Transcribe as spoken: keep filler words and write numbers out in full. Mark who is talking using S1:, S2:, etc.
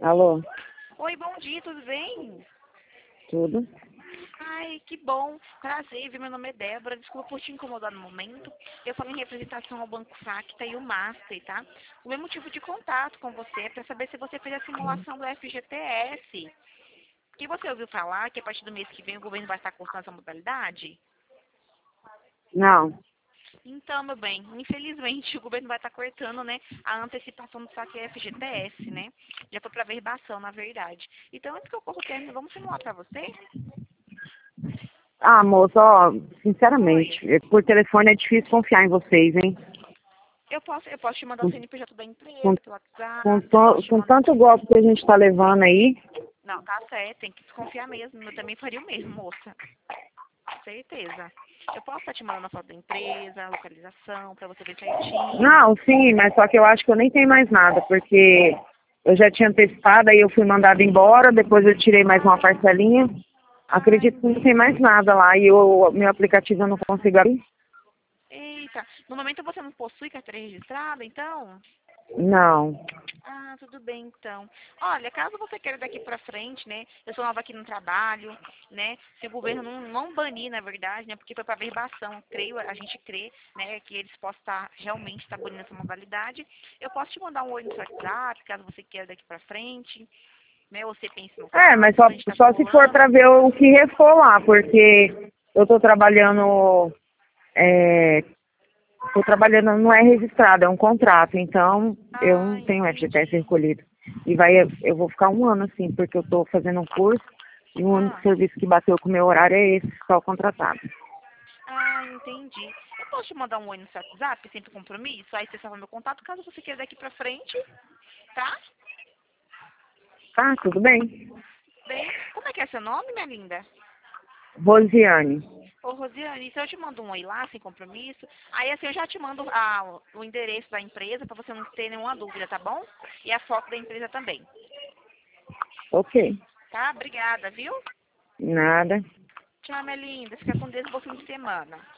S1: Alô,
S2: Oi, bom dia, tudo bem?
S1: tudo?
S2: Ai, que bom. Prazer, viu? Meu nome é Débora. Desculpa por te incomodar no momento. Eu falo em representação ao Banco Facta e o Master, tá? O meu motivo de contato com você é para saber se você fez a simulação do F G T S. Que você ouviu falar que a partir do mês que vem o governo vai estar cortando essa modalidade?
S1: Não.
S2: Então, meu bem, infelizmente o governo vai estar cortando, né, a antecipação do saque F G T S, né? Já foi para verbação, na verdade. Então, antes que eu corra o término, vamos simular para você?
S1: Ah, moça, ó, sinceramente,
S2: Oi.
S1: eh, por telefone é difícil confiar em vocês, hein?
S2: Eu posso, eu posso te mandar o
S1: Com,
S2: C N P J da
S1: com,
S2: empresa pelo
S1: com,
S2: WhatsApp, eu posso
S1: to-
S2: te
S1: com
S2: mandar.
S1: tanto golpe que a gente tá levando aí.
S2: Não, tá certo, tem que desconfiar mesmo. Eu também faria o mesmo, moça. Certeza. Eu posso estar te mandando a foto da empresa, a localização, pra você ver certinho.
S1: Não, sim, mas só que eu acho que eu nem tenho mais nada, porque eu já tinha testado, aí eu fui mandada embora, depois eu tirei mais uma parcelinha.
S2: Ah,
S1: Acredito que não tem mais
S2: entendi.
S1: nada lá e o meu aplicativo eu não consigo abrir.
S2: Eita, no momento você não possui carteira registrada, então?
S1: Não.
S2: Ah, tudo bem então. Olha, caso você queira daqui pra frente, né? Eu sou nova aqui no trabalho, né? Se o governo não, não banir, na verdade, né? Porque foi pra verbação, creio, a gente crê, né? Que eles possam estar realmente estar banindo essa modalidade. Eu posso te mandar um oi no seu WhatsApp, caso você queira daqui pra frente, né? Ou você pense no
S1: É, mas
S2: caso,
S1: só,
S2: pra gente estar
S1: só se for
S2: simulando.
S1: para ver o que restou lá, porque eu estou trabalhando, é, tô trabalhando, não é registrado, é um contrato, então eu
S2: Ah,
S1: não tenho F G T S
S2: entendi.
S1: recolhido. E vai, eu vou ficar um ano assim, porque eu estou fazendo um curso e o único
S2: Ah,
S1: serviço que bateu com o meu horário é esse, só contratado.
S2: ah, entendi. Eu posso te mandar um oi no seu WhatsApp, sem compromisso? Aí você salva meu contato, caso você queira daqui pra frente, tá?
S1: Tá, tudo bem.
S2: Bem, como é que é seu nome, minha linda?
S1: Rosiane.
S2: Ô, Rosiane, se eu te mando um oi lá, sem compromisso, aí assim eu já te mando ah, o endereço da empresa pra você não ter nenhuma dúvida, tá bom? E a foto da empresa também,
S1: Ok.
S2: tá? Obrigada, viu?
S1: Nada.
S2: Tchau, minha linda. Fica com Deus, bom fim de semana.